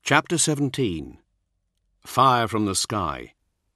Chapter 17. Fire from the Sky.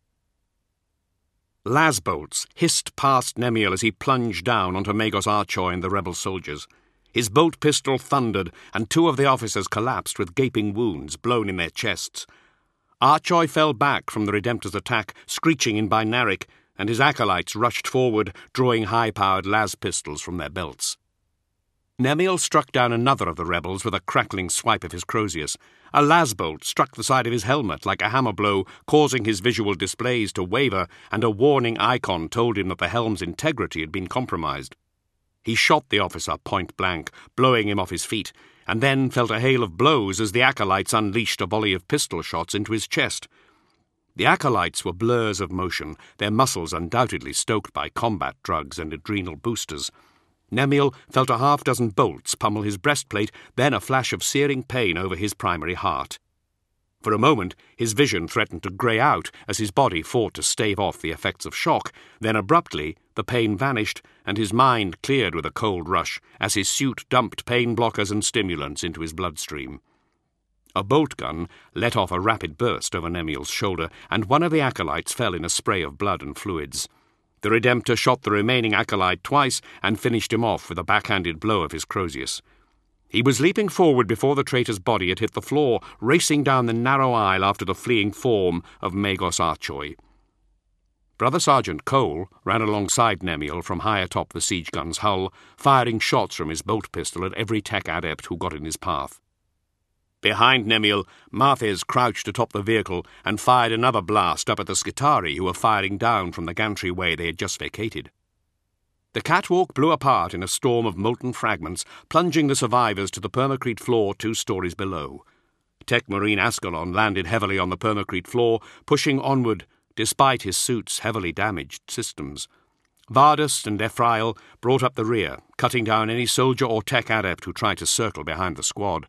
Las bolts hissed past Nemiel as he plunged down onto Magos Archoy and the rebel soldiers. His bolt pistol thundered, and two of the officers collapsed with gaping wounds blown in their chests. Archoy fell back from the Redemptor's attack, screeching in Binaric, and his acolytes rushed forward, drawing high-powered las pistols from their belts. Nemiel struck down another of the rebels with a crackling swipe of his Crozius. A lasbolt struck the side of his helmet like a hammer blow, causing his visual displays to waver, and a warning icon told him that the helm's integrity had been compromised. He shot the officer point blank, blowing him off his feet, and then felt a hail of blows as the acolytes unleashed a volley of pistol shots into his chest. The acolytes were blurs of motion, their muscles undoubtedly stoked by combat drugs and adrenal boosters. Nemiel felt a half-dozen bolts pummel his breastplate, then a flash of searing pain over his primary heart. For a moment, his vision threatened to grey out as his body fought to stave off the effects of shock. Then abruptly, the pain vanished, and his mind cleared with a cold rush as his suit dumped pain blockers and stimulants into his bloodstream. A bolt gun let off a rapid burst over Nemiel's shoulder, and one of the acolytes fell in a spray of blood and fluids. The Redemptor shot the remaining acolyte twice and finished him off with a backhanded blow of his Crozius. He was leaping forward before the traitor's body had hit the floor, racing down the narrow aisle after the fleeing form of Magos Archoy. Brother Sergeant Cole ran alongside Nemiel from high atop the siege gun's hull, firing shots from his bolt pistol at every tech adept who got in his path. Behind Nemiel, Marthes crouched atop the vehicle and fired another blast up at the Skitarii who were firing down from the gantry-way they had just vacated. The catwalk blew apart in a storm of molten fragments, plunging the survivors to the permacrete floor 2 stories below. Tech Marine Ascalon landed heavily on the permacrete floor, pushing onward despite his suit's heavily damaged systems. Vardus and Ephrael brought up the rear, cutting down any soldier or tech adept who tried to circle behind the squad.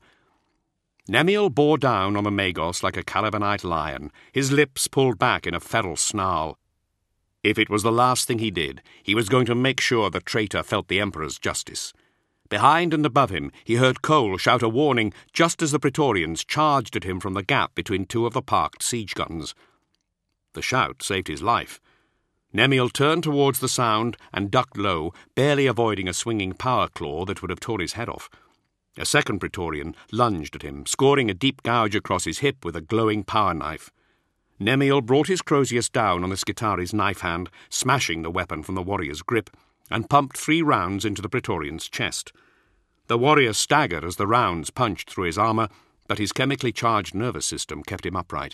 Nemiel bore down on the Magos like a Calibanite lion, his lips pulled back in a feral snarl. If it was the last thing he did, he was going to make sure the traitor felt the Emperor's justice. Behind and above him, he heard Cole shout a warning just as the Praetorians charged at him from the gap between 2 of the parked siege guns. The shout saved his life. Nemiel turned towards the sound and ducked low, barely avoiding a swinging power claw that would have torn his head off. A second Praetorian lunged at him, scoring a deep gouge across his hip with a glowing power knife. Nemiel brought his Crozius down on the Skitarii's knife hand, smashing the weapon from the warrior's grip, and pumped 3 rounds into the Praetorian's chest. The warrior staggered as the rounds punched through his armour, but his chemically charged nervous system kept him upright.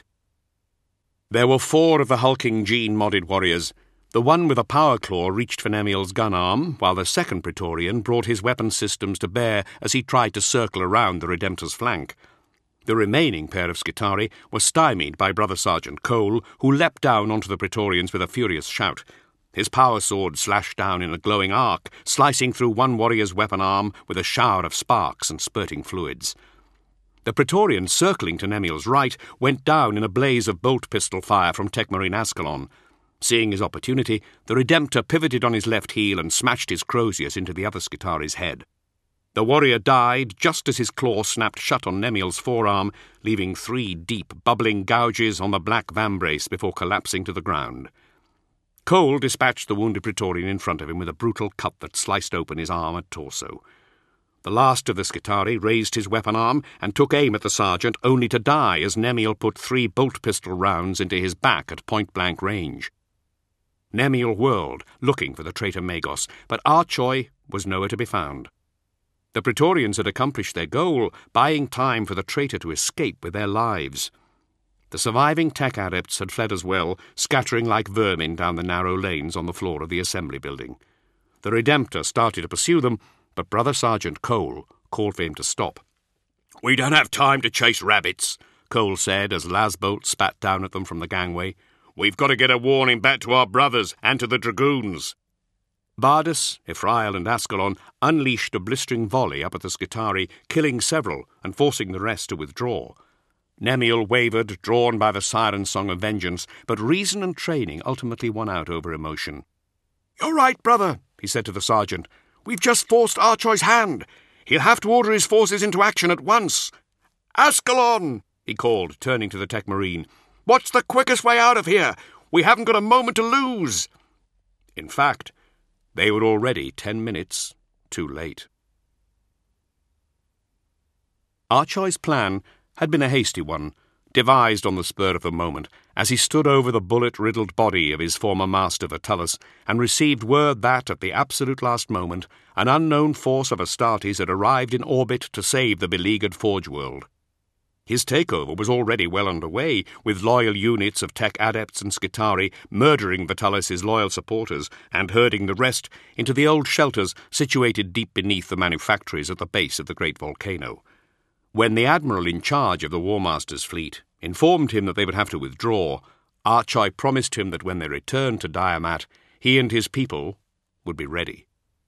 There were 4 of the hulking gene-modded warriors. The one with a power claw reached for Nemiel's gun arm, while the second Praetorian brought his weapon systems to bear as he tried to circle around the Redemptor's flank. The remaining pair of Skitarii were stymied by Brother Sergeant Cole, who leapt down onto the Praetorians with a furious shout. His power sword slashed down in a glowing arc, slicing through one warrior's weapon arm with a shower of sparks and spurting fluids. The Praetorian, circling to Nemiel's right, went down in a blaze of bolt pistol fire from Tech Marine Ascalon. Seeing his opportunity, the Redemptor pivoted on his left heel and smashed his Crozius into the other Skitarii's head. The warrior died just as his claw snapped shut on Nemiel's forearm, leaving 3 deep, bubbling gouges on the black vambrace before collapsing to the ground. Cole dispatched the wounded Praetorian in front of him with a brutal cut that sliced open his arm and torso. The last of the Skitarii raised his weapon arm and took aim at the sergeant, only to die as Nemiel put 3 bolt pistol rounds into his back at point-blank range. Nemiel whirled, looking for the traitor Magos, but Archoy was nowhere to be found. The Praetorians had accomplished their goal, buying time for the traitor to escape with their lives. The surviving tech adepts had fled as well, scattering like vermin down the narrow lanes on the floor of the assembly building. The Redemptor started to pursue them, but Brother Sergeant Cole called for him to stop. "We don't have time to chase rabbits," Cole said as Lasbolt spat down at them from the gangway. "We've got to get a warning back to our brothers and to the dragoons." Vardus, Ephrael and Ascalon unleashed a blistering volley up at the Skitarii, killing several and forcing the rest to withdraw. Nemiel wavered, drawn by the siren song of vengeance, but reason and training ultimately won out over emotion. "You're right, brother," he said to the sergeant. "We've just forced Archoy's hand. He'll have to order his forces into action at once. Ascalon! he called, turning to the tech marine. "What's the quickest way out of here? We haven't got a moment to lose." In fact, they were already 10 minutes too late. Archoy's plan had been a hasty one, devised on the spur of the moment, as he stood over the bullet-riddled body of his former master Vitalis and received word that, at the absolute last moment, an unknown force of Astartes had arrived in orbit to save the beleaguered Forge world. His takeover was already well underway, with loyal units of tech adepts and Skitarii murdering Vitalis's loyal supporters and herding the rest into the old shelters situated deep beneath the manufactories at the base of the great volcano. When the admiral in charge of the War Master's fleet informed him that they would have to withdraw, Archoy promised him that when they returned to Diamat, he and his people would be ready.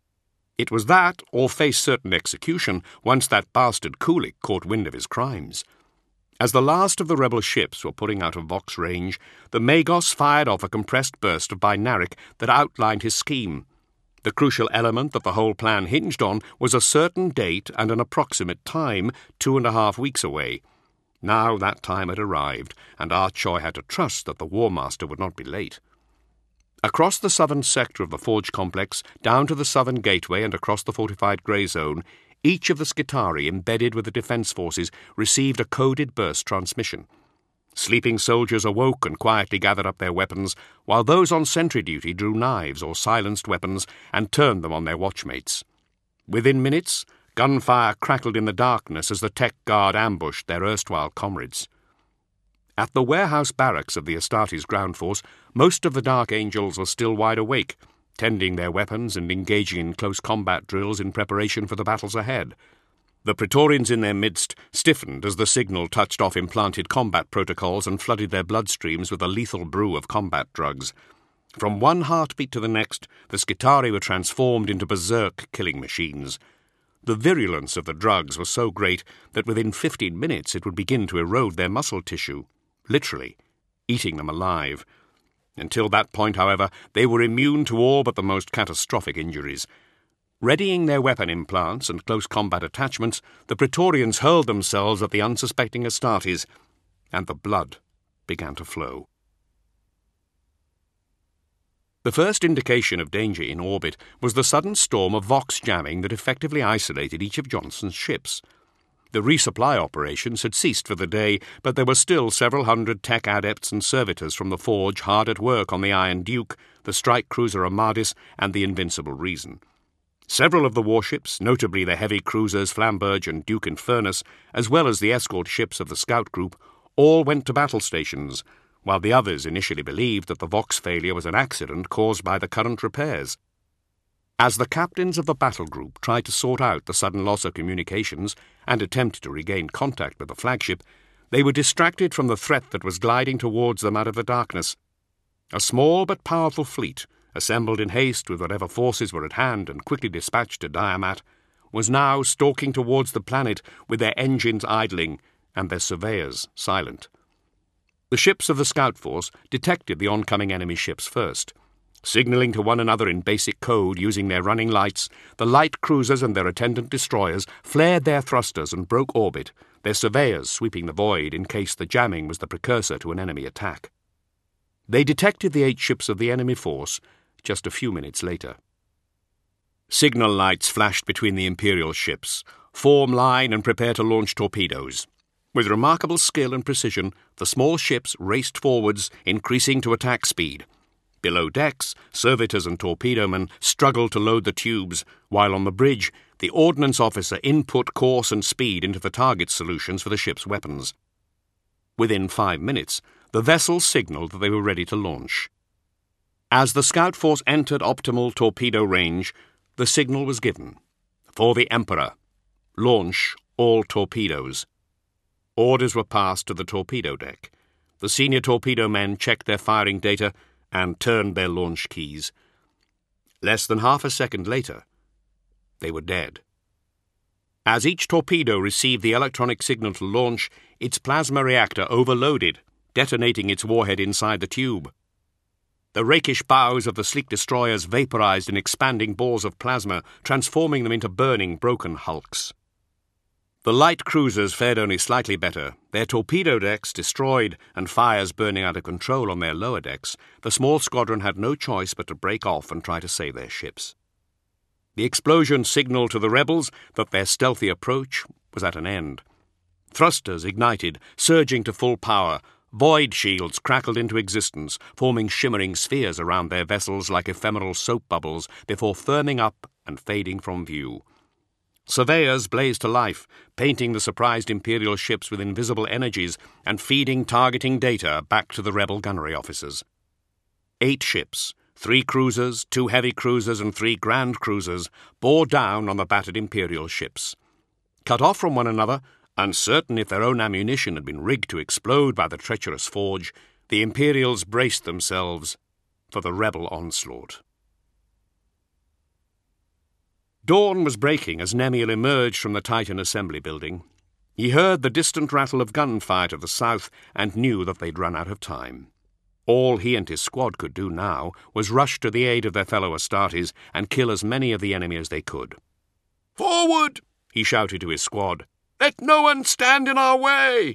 It was that, or face certain execution, once that bastard Kulik caught wind of his crimes. As the last of the rebel ships were putting out of Vox range, the Magos fired off a compressed burst of binaric that outlined his scheme. The crucial element that the whole plan hinged on was a certain date and an approximate time, 2.5 weeks away. Now that time had arrived, and Archoy had to trust that the War Master would not be late. Across the southern sector of the Forge complex, down to the southern gateway and across the fortified grey zone, each of the Skitarii embedded with the defence forces received a coded burst transmission. Sleeping soldiers awoke and quietly gathered up their weapons, while those on sentry duty drew knives or silenced weapons and turned them on their watchmates. Within minutes, gunfire crackled in the darkness as the tech guard ambushed their erstwhile comrades. At the warehouse barracks of the Astartes ground force, most of the Dark Angels were still wide awake, tending their weapons and engaging in close combat drills in preparation for the battles ahead. The Praetorians in their midst stiffened as the signal touched off implanted combat protocols and flooded their bloodstreams with a lethal brew of combat drugs. From one heartbeat to the next, the Skitarii were transformed into berserk killing machines. The virulence of the drugs was so great that within 15 minutes it would begin to erode their muscle tissue, literally eating them alive. Until that point, however, they were immune to all but the most catastrophic injuries. Readying their weapon implants and close combat attachments, the Praetorians hurled themselves at the unsuspecting Astartes, and the blood began to flow. The first indication of danger in orbit was the sudden storm of Vox jamming that effectively isolated each of Johnson's ships. The resupply operations had ceased for the day, but there were still several hundred tech adepts and servitors from the Forge hard at work on the Iron Duke, the strike cruiser Amadis, and the Invincible Reason. Several of the warships, notably the heavy cruisers Flamberge and Duke Infernus, as well as the escort ships of the scout group, all went to battle stations, while the others initially believed that the Vox failure was an accident caused by the current repairs. As the captains of the battle group tried to sort out the sudden loss of communications and attempted to regain contact with the flagship, they were distracted from the threat that was gliding towards them out of the darkness. A small but powerful fleet, assembled in haste with whatever forces were at hand and quickly dispatched to Diamat, was now stalking towards the planet with their engines idling and their surveyors silent. The ships of the scout force detected the oncoming enemy ships first. Signalling to one another in basic code using their running lights, the light cruisers and their attendant destroyers flared their thrusters and broke orbit, their surveyors sweeping the void in case the jamming was the precursor to an enemy attack. They detected the 8 ships of the enemy force just a few minutes later. Signal lights flashed between the Imperial ships. Form line and prepare to launch torpedoes. With remarkable skill and precision, the small ships raced forwards, increasing to attack speed. Below decks, servitors and torpedomen struggled to load the tubes, while on the bridge, the ordnance officer input course and speed into the target solutions for the ship's weapons. Within 5 minutes, the vessels signaled that they were ready to launch. As the scout force entered optimal torpedo range, the signal was given. For the Emperor. Launch all torpedoes. Orders were passed to the torpedo deck. The senior torpedo men checked their firing data and turned their launch keys. Less than half a second later, they were dead. As each torpedo received the electronic signal to launch, its plasma reactor overloaded, detonating its warhead inside the tube. The rakish bows of the sleek destroyers vaporized in expanding balls of plasma, transforming them into burning, broken hulks. The light cruisers fared only slightly better. Their torpedo decks destroyed and fires burning out of control on their lower decks, the small squadron had no choice but to break off and try to save their ships. The explosion signalled to the rebels that their stealthy approach was at an end. Thrusters ignited, surging to full power. Void shields crackled into existence, forming shimmering spheres around their vessels like ephemeral soap bubbles before firming up and fading from view. Surveyors blazed to life, painting the surprised Imperial ships with invisible energies and feeding targeting data back to the rebel gunnery officers. 8 ships, 3 cruisers, 2 heavy cruisers and 3 grand cruisers, bore down on the battered Imperial ships. Cut off from one another, uncertain if their own ammunition had been rigged to explode by the treacherous forge, the Imperials braced themselves for the rebel onslaught. Dawn was breaking as Nemiel emerged from the Titan assembly building. He heard the distant rattle of gunfire to the south and knew that they'd run out of time. All he and his squad could do now was rush to the aid of their fellow Astartes and kill as many of the enemy as they could. "Forward!" he shouted to his squad. "Let no one stand in our way!"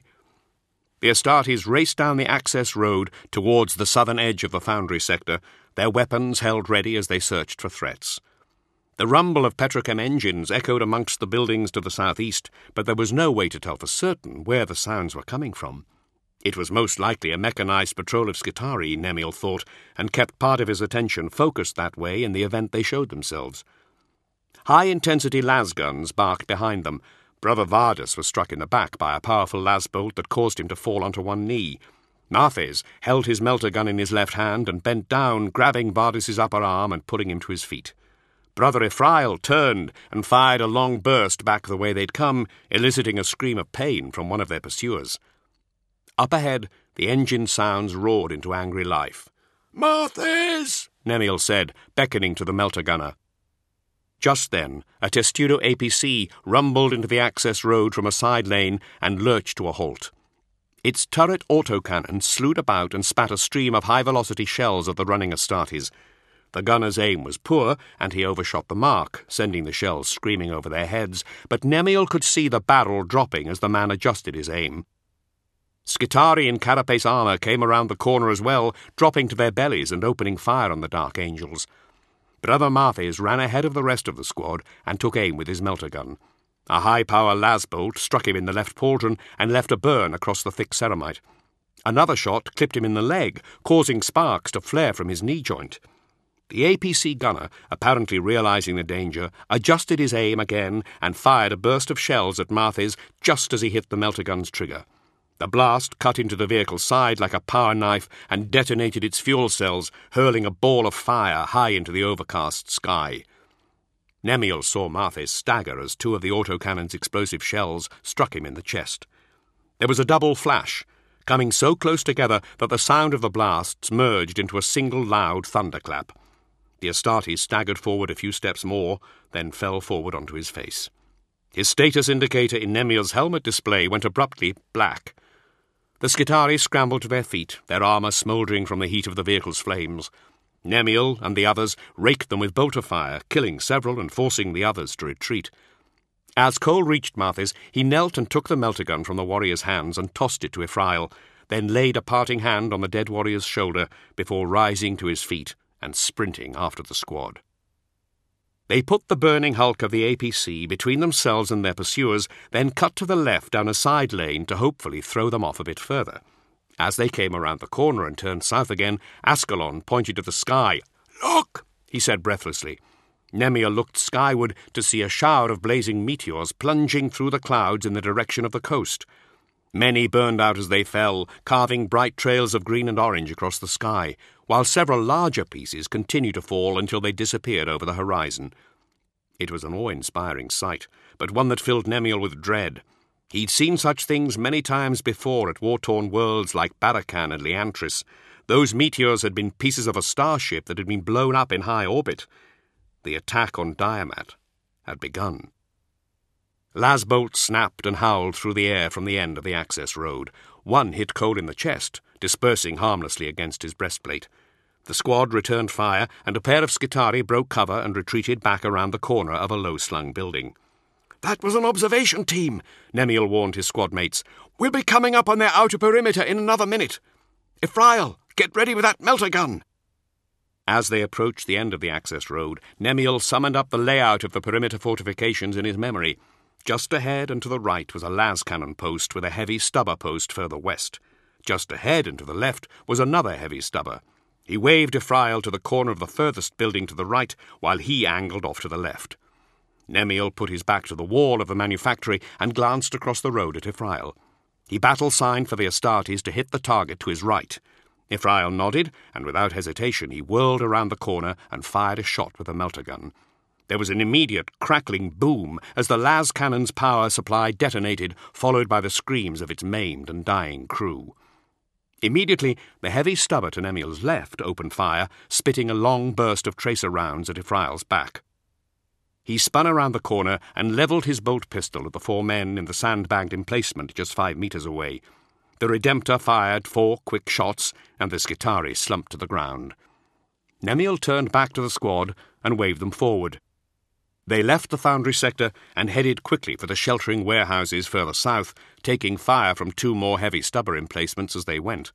The Astartes raced down the access road towards the southern edge of the foundry sector, their weapons held ready as they searched for threats. The rumble of petrochem engines echoed amongst the buildings to the southeast, but there was no way to tell for certain where the sounds were coming from. It was most likely a mechanized patrol of Skitarii, Nemiel thought, and kept part of his attention focused that way in the event they showed themselves. High-intensity lasguns barked behind them. Brother Vardus was struck in the back by a powerful lasbolt that caused him to fall onto one knee. Marthes held his melter gun in his left hand and bent down, grabbing Vardus's upper arm and pulling him to his feet. Brother Ephrael turned and fired a long burst back the way they'd come, eliciting a scream of pain from one of their pursuers. Up ahead, the engine sounds roared into angry life. "Marthes!" Nemiel said, beckoning to the melter gunner. Just then, a Testudo APC rumbled into the access road from a side lane and lurched to a halt. Its turret autocannon slewed about and spat a stream of high-velocity shells at the running Astartes. The gunner's aim was poor, and he overshot the mark, sending the shells screaming over their heads, but Nemiel could see the barrel dropping as the man adjusted his aim. Skitarii in carapace armour came around the corner as well, dropping to their bellies and opening fire on the Dark Angels. Brother Marthes ran ahead of the rest of the squad and took aim with his melter gun. A high-power lasbolt struck him in the left pauldron and left a burn across the thick ceramite. Another shot clipped him in the leg, causing sparks to flare from his knee joint. The APC gunner, apparently realizing the danger, adjusted his aim again and fired a burst of shells at Marthes just as he hit the melter gun's trigger. The blast cut into the vehicle's side like a power knife and detonated its fuel cells, hurling a ball of fire high into the overcast sky. Nemiel saw Marthes stagger as 2 of the autocannon's explosive shells struck him in the chest. There was a double flash, coming so close together that the sound of the blasts merged into a single loud thunderclap. The Astartes staggered forward a few steps more, then fell forward onto his face. His status indicator in Nemiel's helmet display went abruptly black. The Skitarii scrambled to their feet, their armour smouldering from the heat of the vehicle's flames. Nemiel and the others raked them with bolter fire, killing several and forcing the others to retreat. As Cole reached Marthes, he knelt and took the melter gun from the warrior's hands and tossed it to Ephrael, then laid a parting hand on the dead warrior's shoulder before rising to his feet and sprinting after the squad. They put the burning hulk of the APC between themselves and their pursuers, then cut to the left down a side lane to hopefully throw them off a bit further. As they came around the corner and turned south again, Ascalon pointed to the sky. "Look!" he said breathlessly. Nemiel looked skyward to see a shower of blazing meteors plunging through the clouds in the direction of the coast. Many burned out as they fell, carving bright trails of green and orange across the sky, while several larger pieces continued to fall until they disappeared over the horizon. It was an awe-inspiring sight, but one that filled Nemiel with dread. He'd seen such things many times before at war-torn worlds like Barakan and Leantris. Those meteors had been pieces of a starship that had been blown up in high orbit. The attack on Diamat had begun. Lasbolts snapped and howled through the air from the end of the access road. One hit Cole in the chest, dispersing harmlessly against his breastplate. The squad returned fire, and a pair of Skitarii broke cover and retreated back around the corner of a low-slung building. "That was an observation team," Nemiel warned his squad mates. "We'll be coming up on their outer perimeter in another minute. Ephrail, get ready with that melter gun." As they approached the end of the access road, Nemiel summoned up the layout of the perimeter fortifications in his memory. Just ahead and to the right was a lascannon post with a heavy stubber post further west. Just ahead and to the left was another heavy stubber. He waved Ephrail to the corner of the furthest building to the right, while he angled off to the left. Nemiel put his back to the wall of the manufactory and glanced across the road at Ephrail. He battle-signed for the Astartes to hit the target to his right. Ephrail nodded, and without hesitation he whirled around the corner and fired a shot with a melter gun. There was an immediate crackling boom as the lascannon's power supply detonated, followed by the screams of its maimed and dying crew. Immediately, the heavy stubber to Nemiel's left opened fire, spitting a long burst of tracer rounds at Ephrail's back. He spun around the corner and levelled his bolt pistol at the 4 men in the sandbagged emplacement just 5 metres away. The Redemptor fired 4 quick shots, and the Skitarii slumped to the ground. Nemiel turned back to the squad and waved them forward. They left the foundry sector and headed quickly for the sheltering warehouses further south, taking fire from 2 more heavy stubber emplacements as they went.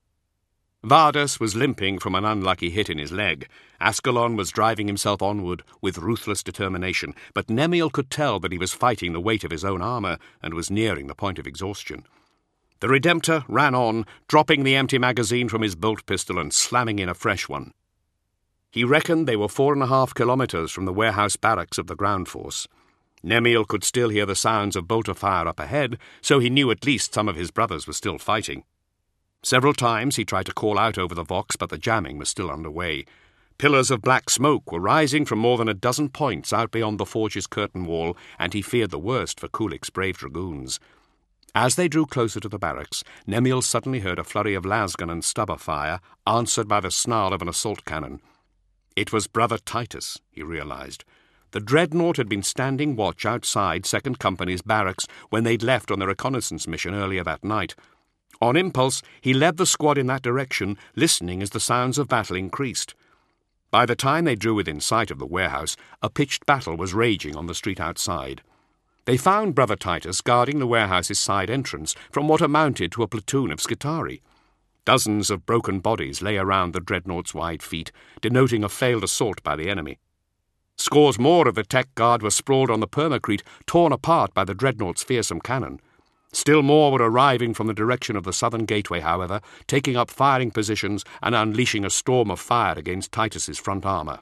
Vardas was limping from an unlucky hit in his leg. Ascalon was driving himself onward with ruthless determination, but Nemiel could tell that he was fighting the weight of his own armour and was nearing the point of exhaustion. The Redemptor ran on, dropping the empty magazine from his bolt pistol and slamming in a fresh one. He reckoned they were 4.5 kilometres from the warehouse barracks of the ground force. Nemiel could still hear the sounds of bolter fire up ahead, so he knew at least some of his brothers were still fighting. Several times he tried to call out over the Vox, but the jamming was still underway. Pillars of black smoke were rising from more than a dozen points out beyond the forge's curtain wall, and he feared the worst for Kulik's brave dragoons. As they drew closer to the barracks, Nemiel suddenly heard a flurry of lasgun and stubber fire, answered by the snarl of an assault cannon. It was Brother Titus, he realized. The dreadnought had been standing watch outside 2nd Company's barracks when they'd left on their reconnaissance mission earlier that night. On impulse, he led the squad in that direction, listening as the sounds of battle increased. By the time they drew within sight of the warehouse, a pitched battle was raging on the street outside. They found Brother Titus guarding the warehouse's side entrance from what amounted to a platoon of Skitarii. Dozens of broken bodies lay around the dreadnought's wide feet, denoting a failed assault by the enemy. Scores more of the tech guard were sprawled on the permacrete, torn apart by the dreadnought's fearsome cannon. Still more were arriving from the direction of the southern gateway, however, taking up firing positions and unleashing a storm of fire against Titus's front armour.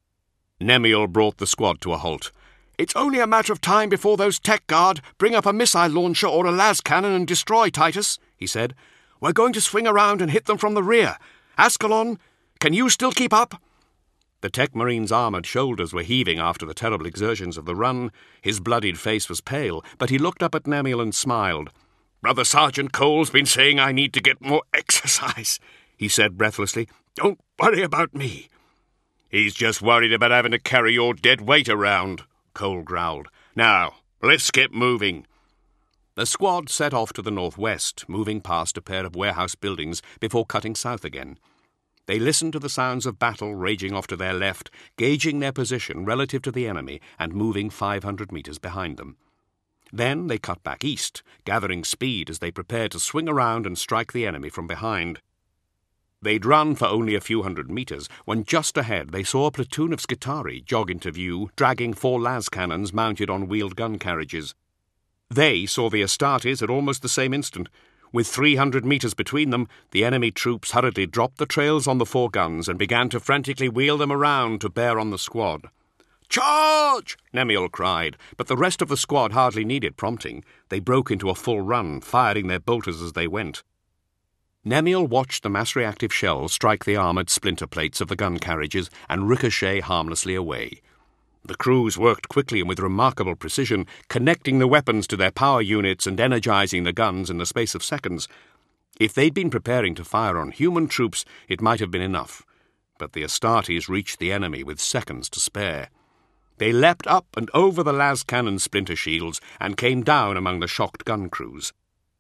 Nemiel brought the squad to a halt. "It's only a matter of time before those tech guard bring up a missile launcher or a lascannon and destroy Titus," he said. "We're going to swing around and hit them from the rear. Ascalon, can you still keep up?" The tech marine's armoured shoulders were heaving after the terrible exertions of the run. His bloodied face was pale, but he looked up at Nemiel and smiled. "Brother Sergeant Cole's been saying I need to get more exercise," he said breathlessly. "Don't worry about me." "He's just worried about having to carry your dead weight around," Cole growled. "Now, let's get moving." The squad set off to the northwest, moving past a pair of warehouse buildings before cutting south again. They listened to the sounds of battle raging off to their left, gauging their position relative to the enemy and moving 500 metres behind them. Then they cut back east, gathering speed as they prepared to swing around and strike the enemy from behind. They'd run for only a few hundred metres when just ahead they saw a platoon of Skitarii jog into view, dragging 4 lascannons mounted on wheeled gun carriages. They saw the Astartes at almost the same instant. With 300 metres between them, the enemy troops hurriedly dropped the trails on the 4 guns and began to frantically wheel them around to bear on the squad. "Charge!" Nemiel cried, but the rest of the squad hardly needed prompting. They broke into a full run, firing their bolters as they went. Nemiel watched the mass-reactive shells strike the armoured splinter plates of the gun carriages and ricochet harmlessly away. The crews worked quickly and with remarkable precision, connecting the weapons to their power units and energizing the guns in the space of seconds. If they'd been preparing to fire on human troops, it might have been enough. But the Astartes reached the enemy with seconds to spare. They leapt up and over the lascannon splinter shields and came down among the shocked gun crews.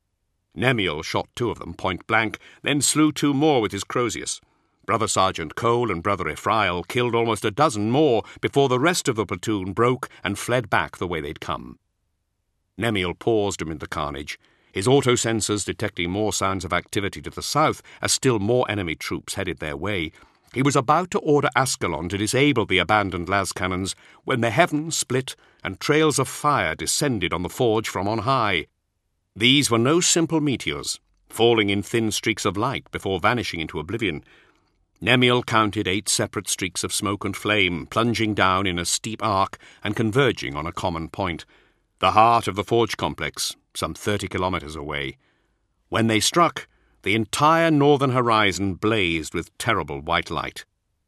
Nemiel shot 2 of them point blank, then slew 2 more with his Crozius. Brother Sergeant Cole and Brother Ephrail killed almost a dozen more before the rest of the platoon broke and fled back the way they'd come. Nemiel paused amid the carnage, his auto-sensors detecting more signs of activity to the south as still more enemy troops headed their way. He was about to order Ascalon to disable the abandoned las cannons when the heavens split and trails of fire descended on the forge from on high. These were no simple meteors, falling in thin streaks of light before vanishing into oblivion. Nemiel counted 8 separate streaks of smoke and flame, plunging down in a steep arc and converging on a common point, the heart of the forge complex, some 30 kilometers away. When they struck, the entire northern horizon blazed with terrible white light.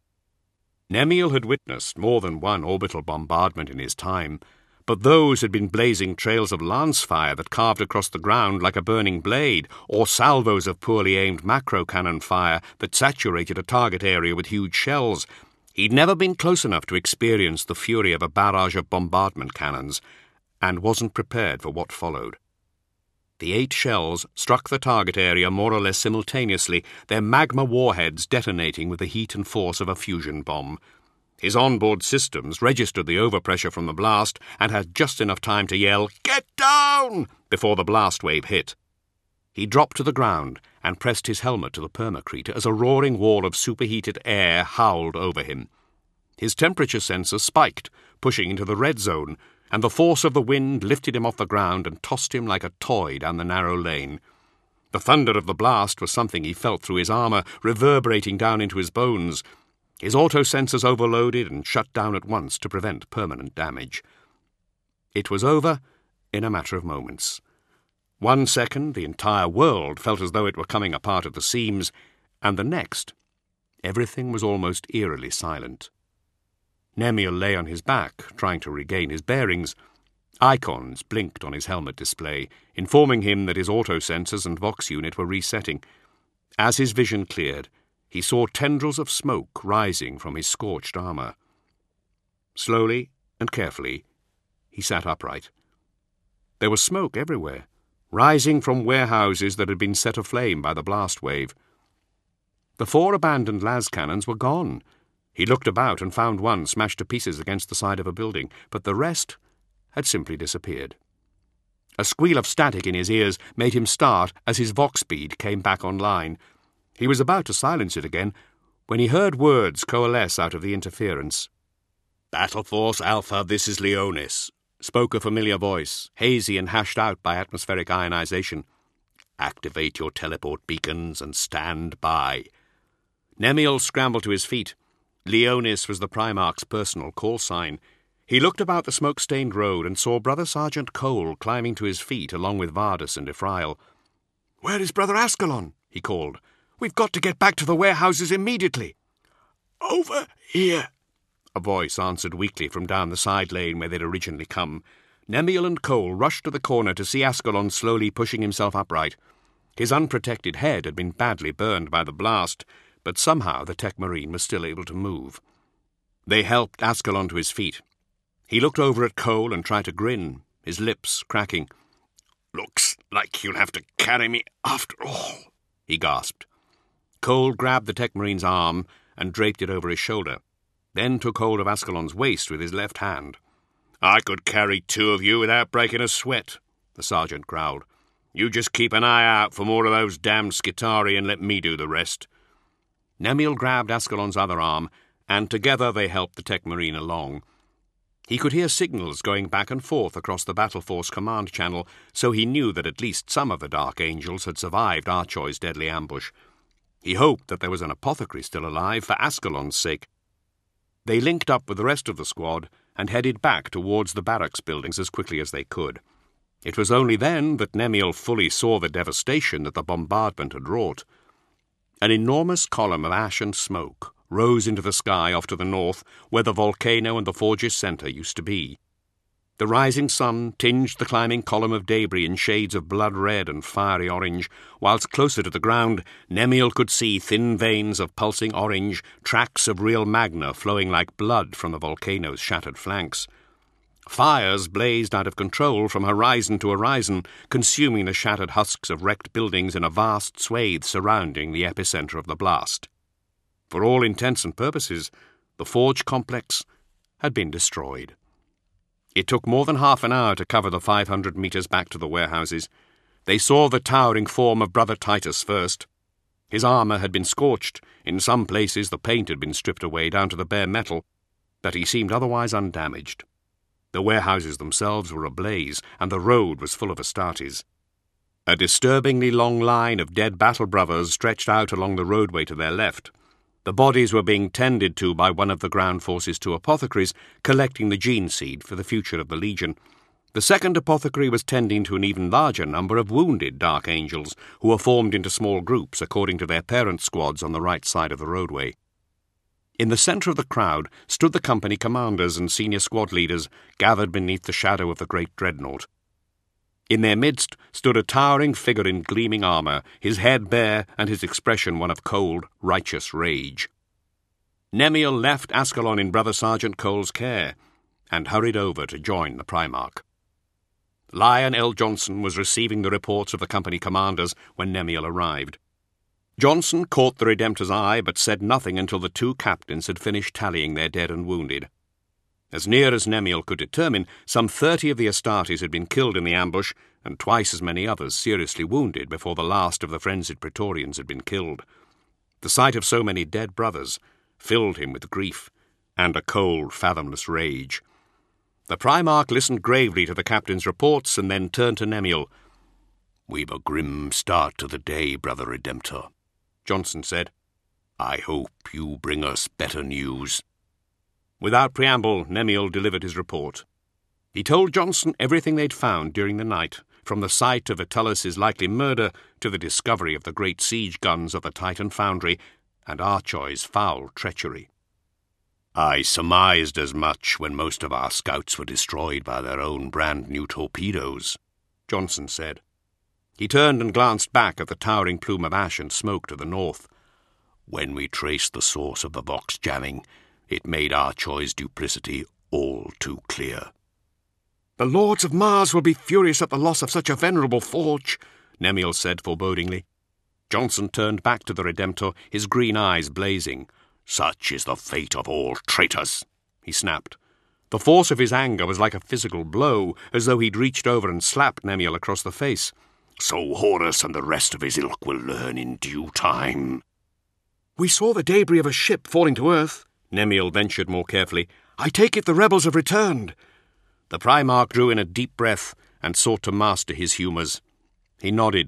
Nemiel had witnessed more than one orbital bombardment in his time, but those had been blazing trails of lance fire that carved across the ground like a burning blade, or salvos of poorly aimed macro-cannon fire that saturated a target area with huge shells. He'd never been close enough to experience the fury of a barrage of bombardment cannons, and wasn't prepared for what followed. The 8 shells struck the target area more or less simultaneously, their magma warheads detonating with the heat and force of a fusion bomb. His onboard systems registered the overpressure from the blast and had just enough time to yell, "Get down!" before the blast wave hit. He dropped to the ground and pressed his helmet to the permacrete as a roaring wall of superheated air howled over him. His temperature sensor spiked, pushing into the red zone, and the force of the wind lifted him off the ground and tossed him like a toy down the narrow lane. The thunder of the blast was something he felt through his armor, reverberating down into his bones. His auto-sensors overloaded and shut down at once to prevent permanent damage. It was over in a matter of moments. 1 second, the entire world felt as though it were coming apart at the seams, and the next, everything was almost eerily silent. Nemiel lay on his back, trying to regain his bearings. Icons blinked on his helmet display, informing him that his auto-sensors and Vox unit were resetting. As his vision cleared, he saw tendrils of smoke rising from his scorched armor. Slowly and carefully, he sat upright. There was smoke everywhere, rising from warehouses that had been set aflame by the blast wave. The 4 abandoned las cannons were gone. He looked about and found one smashed to pieces against the side of a building, but the rest had simply disappeared. A squeal of static in his ears made him start as his Vox bead came back online. He was about to silence it again when he heard words coalesce out of the interference. "Battle Force Alpha, this is Leonis," spoke a familiar voice, hazy and hashed out by atmospheric ionization. "Activate your teleport beacons and stand by." Nemiel scrambled to his feet. Leonis was the Primarch's personal call sign. He looked about the smoke-stained road and saw Brother Sergeant Cole climbing to his feet along with Vardus and Ephrael. "Where is Brother Ascalon?" he called. "We've got to get back to the warehouses immediately." "Over here," a voice answered weakly from down the side lane where they'd originally come. Nemiel and Cole rushed to the corner to see Ascalon slowly pushing himself upright. His unprotected head had been badly burned by the blast, but somehow the Tech Marine was still able to move. They helped Ascalon to his feet. He looked over at Cole and tried to grin, his lips cracking. "Looks like you'll have to carry me after all," he gasped. Cole grabbed the Tech Marine's arm and draped it over his shoulder, then took hold of Ascalon's waist with his left hand. "I could carry 2 of you without breaking a sweat," the sergeant growled. "You just keep an eye out for more of those damned Skitarii and let me do the rest." Nemiel grabbed Ascalon's other arm, and together they helped the Tech Marine along. He could hear signals going back and forth across the Battle Force command channel, so he knew that at least some of the Dark Angels had survived Archoy's deadly ambush. He hoped that there was an apothecary still alive for Ascalon's sake. They linked up with the rest of the squad and headed back towards the barracks buildings as quickly as they could. It was only then that Nemiel fully saw the devastation that the bombardment had wrought. An enormous column of ash and smoke rose into the sky off to the north, where the volcano and the forge's centre used to be. The rising sun tinged the climbing column of debris in shades of blood red and fiery orange, whilst closer to the ground Nemiel could see thin veins of pulsing orange, tracks of real magma flowing like blood from the volcano's shattered flanks. Fires blazed out of control from horizon to horizon, consuming the shattered husks of wrecked buildings in a vast swathe surrounding the epicentre of the blast. For all intents and purposes, the forge complex had been destroyed. It took more than half an hour to cover the 500 metres back to the warehouses. They saw the towering form of Brother Titus first. His armour had been scorched. In some places the paint had been stripped away down to the bare metal, but he seemed otherwise undamaged. The warehouses themselves were ablaze, and the road was full of Astartes. A disturbingly long line of dead battle brothers stretched out along the roadway to their left. The bodies were being tended to by one of the ground force's 2 apothecaries, collecting the gene seed for the future of the Legion. The second apothecary was tending to an even larger number of wounded Dark Angels, who were formed into small groups according to their parent squads on the right side of the roadway. In the centre of the crowd stood the company commanders and senior squad leaders, gathered beneath the shadow of the great dreadnought. In their midst stood a towering figure in gleaming armour, his head bare and his expression one of cold, righteous rage. Nemiel left Ascalon in Brother Sergeant Cole's care and hurried over to join the Primarch. Lion L. Johnson was receiving the reports of the company commanders when Nemiel arrived. Johnson caught the Redemptor's eye but said nothing until the 2 captains had finished tallying their dead and wounded. As near as Nemiel could determine, some 30 of the Astartes had been killed in the ambush, and twice as many others seriously wounded before the last of the frenzied Praetorians had been killed. The sight of so many dead brothers filled him with grief and a cold, fathomless rage. The Primarch listened gravely to the captain's reports and then turned to Nemiel. "We've a grim start to the day, Brother Redemptor," Johnson said. "I hope you bring us better news." Without preamble, Nemiel delivered his report. He told Johnson everything they'd found during the night, from the sight of Atullus's likely murder to the discovery of the great siege guns of the Titan foundry and Archoy's foul treachery. "I surmised as much when most of our scouts were destroyed by their own brand-new torpedoes," Johnson said. He turned and glanced back at the towering plume of ash and smoke to the north. "When we traced the source of the Vox jamming, it made Archoy's duplicity all too clear." "The Lords of Mars will be furious at the loss of such a venerable forge," Nemiel said forebodingly. Johnson turned back to the Redemptor, his green eyes blazing. "Such is the fate of all traitors," he snapped. The force of his anger was like a physical blow, as though he'd reached over and slapped Nemiel across the face. "So Horus and the rest of his ilk will learn in due time." "We saw the debris of a ship falling to earth," Nemiel ventured more carefully. "I take it the rebels have returned." The Primarch drew in a deep breath and sought to master his humours. He nodded.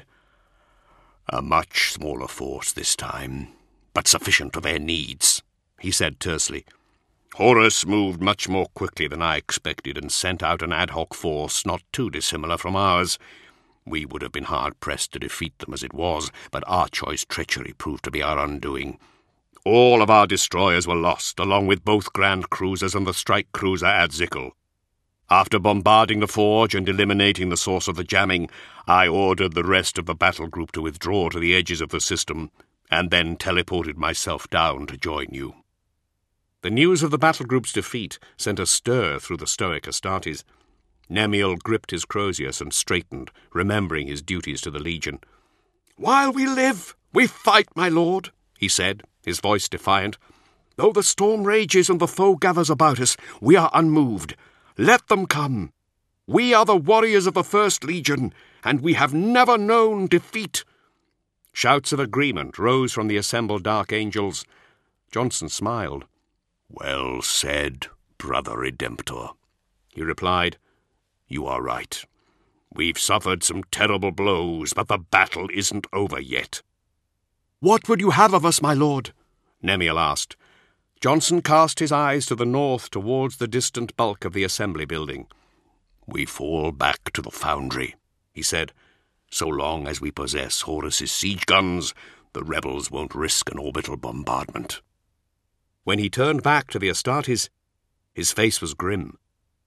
"A much smaller force this time, but sufficient for their needs," he said tersely. "Horus moved much more quickly than I expected and sent out an ad hoc force not too dissimilar from ours. We would have been hard-pressed to defeat them as it was, but Archoy's treachery proved to be our undoing. All of our destroyers were lost, along with both Grand Cruisers and the strike cruiser Adzikal. After bombarding the forge and eliminating the source of the jamming, I ordered the rest of the battle group to withdraw to the edges of the system, and then teleported myself down to join you." The news of the battle group's defeat sent a stir through the stoic Astartes. Nemiel gripped his Crozius and straightened, remembering his duties to the Legion. "While we live, we fight, my lord," he said, his voice defiant. "Though the storm rages and the foe gathers about us, we are unmoved. Let them come. We are the warriors of the First Legion, and we have never known defeat." Shouts of agreement rose from the assembled Dark Angels. Johnson smiled. "Well said, Brother Redemptor," he replied. "You are right. We've suffered some terrible blows, but the battle isn't over yet." "What would you have of us, my lord?" Nemiel asked. Johnson cast his eyes to the north towards the distant bulk of the assembly building. "We fall back to the foundry," he said. "So long as we possess Horus's siege guns, the rebels won't risk an orbital bombardment." When he turned back to the Astartes, his face was grim.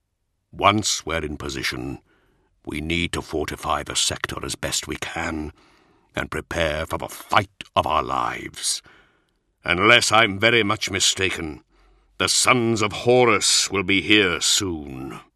"Once we're in position, we need to fortify the sector as best we can and prepare for the fight of our lives. Unless I'm very much mistaken, the sons of Horus will be here soon."